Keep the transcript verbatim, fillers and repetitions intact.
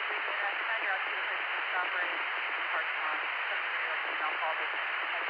We did. I tried to see if they can stop right in the parking lot. Somebody else email called us.